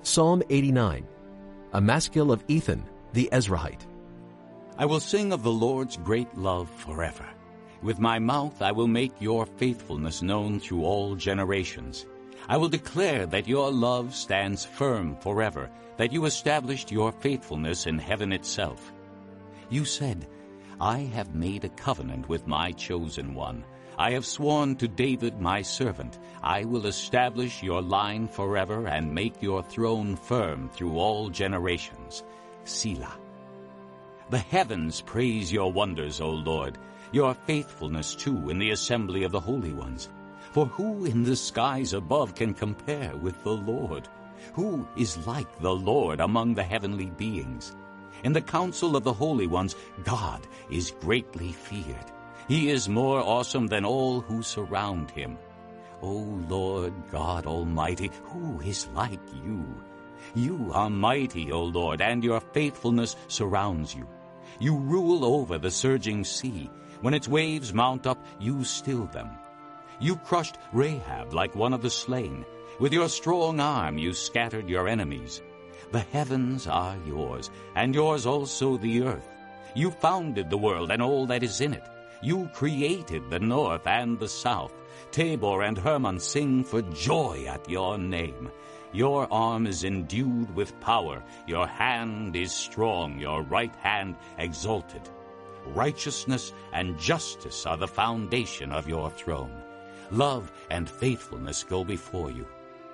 Psalm 89, a maskil of Ethan, the Ezrahite. I will sing of the Lord's great love forever. With my mouth I will make your faithfulness known through all generations. I will declare that your love stands firm forever, that you established your faithfulness in heaven itself. You said, I have made a covenant with my chosen one. I have sworn to David my servant, I will establish your line forever and make your throne firm through all generations. Selah. The heavens praise your wonders, O Lord, your faithfulness too in the assembly of the holy ones. For who in the skies above can compare with the Lord? Who is like the Lord among the heavenly beings? In the council of the holy ones, God is greatly feared. He is more awesome than all who surround him. O Lord God Almighty, who is like you? You are mighty, O Lord, and your faithfulness surrounds you. You rule over the surging sea. When its waves mount up, you still them. You crushed Rahab like one of the slain. With your strong arm you scattered your enemies. The heavens are yours, and yours also the earth. You founded the world and all that is in it. You created the north and the south. Tabor and Hermon sing for joy at your name. Your arm is endued with power. Your hand is strong, your right hand exalted. Righteousness and justice are the foundation of your throne. Love and faithfulness go before you.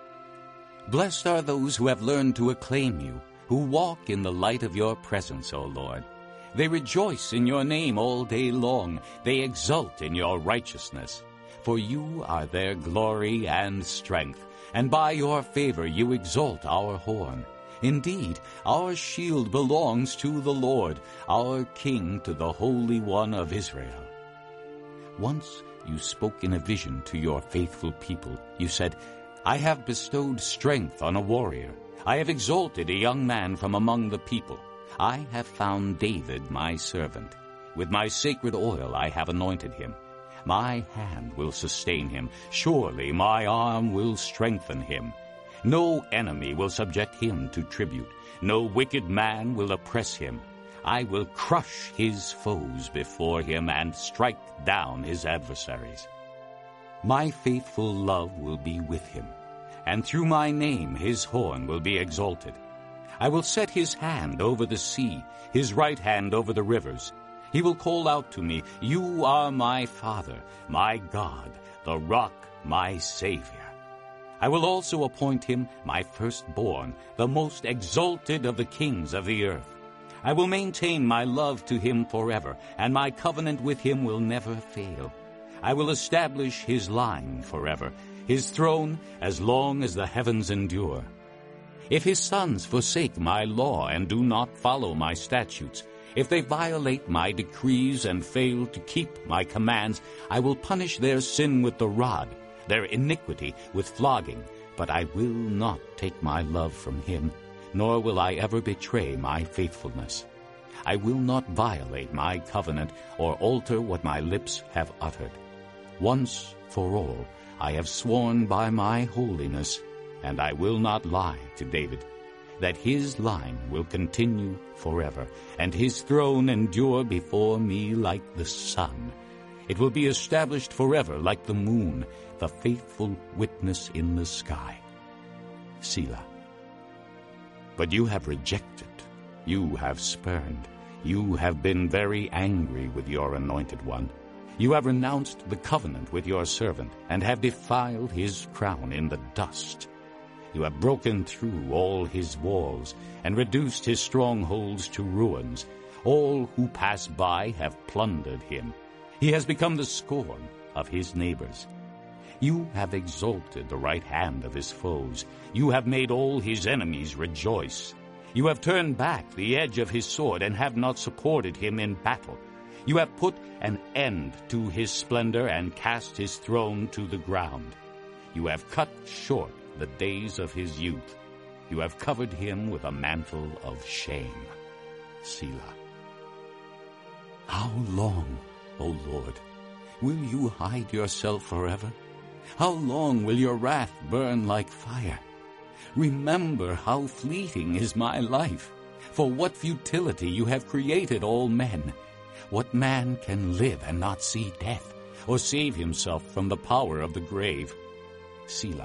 Blessed are those who have learned to acclaim you, who walk in the light of your presence, O Lord. They rejoice in your name all day long. They exult in your righteousness. For you are their glory and strength, and by your favor you exalt our horn. Indeed, our shield belongs to the Lord, our King to the Holy One of Israel. Once you spoke in a vision to your faithful people. You said, I have bestowed strength on a warrior. I have exalted a young man from among the people. I have found David my servant. With my sacred oil I have anointed him. My hand will sustain him. Surely my arm will strengthen him. No enemy will subject him to tribute. No wicked man will oppress him. I will crush his foes before him and strike down his adversaries. My faithful love will be with him, and through my name his horn will be exalted. I will set his hand over the sea, his right hand over the rivers. He will call out to me, You are my Father, my God, the rock, my Savior. I will also appoint him my firstborn, the most exalted of the kings of the earth. I will maintain my love to him forever, and my covenant with him will never fail. I will establish his line forever, his throne as long as the heavens endure. If his sons forsake my law and do not follow my statutes, if they violate my decrees and fail to keep my commands, I will punish their sin with the rod, their iniquity with flogging, but I will not take my love from him, nor will I ever betray my faithfulness. I will not violate my covenant or alter what my lips have uttered. Once for all, I have sworn by my holiness, and I will not lie to David, that his line will continue forever, and his throne endure before me like the sun. It will be established forever like the moon, the faithful witness in the sky. Selah. But you have rejected, you have spurned, you have been very angry with your anointed one. You have renounced the covenant with your servant, and have defiled his crown in the dust. You have broken through all his walls, and reduced his strongholds to ruins. All who pass by have plundered him. He has become the scorn of his neighbors. You have exalted the right hand of his foes. You have made all his enemies rejoice. You have turned back the edge of his sword, and have not supported him in battle. You have put an end to his splendor, and cast his throne to the ground. You have cut short the days of his youth. You have covered him with a mantle of shame. Selah. How long, O Lord, will you hide yourself forever? How long will your wrath burn like fire? Remember how fleeting is my life. For what futility you have created all men. What man can live and not see death, or save himself from the power of the grave? Selah.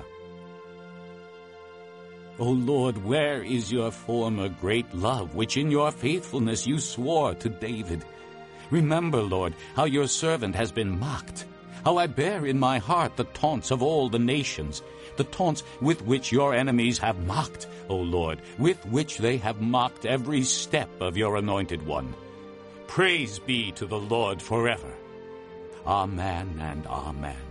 O Lord, where is your former great love, which in your faithfulness you swore to David? Remember, Lord, how your servant has been mocked, how I bear in my heart the taunts of all the nations, the taunts with which your enemies have mocked, O Lord, with which they have mocked every step of your anointed one. Praise be to the Lord forever. Amen and amen.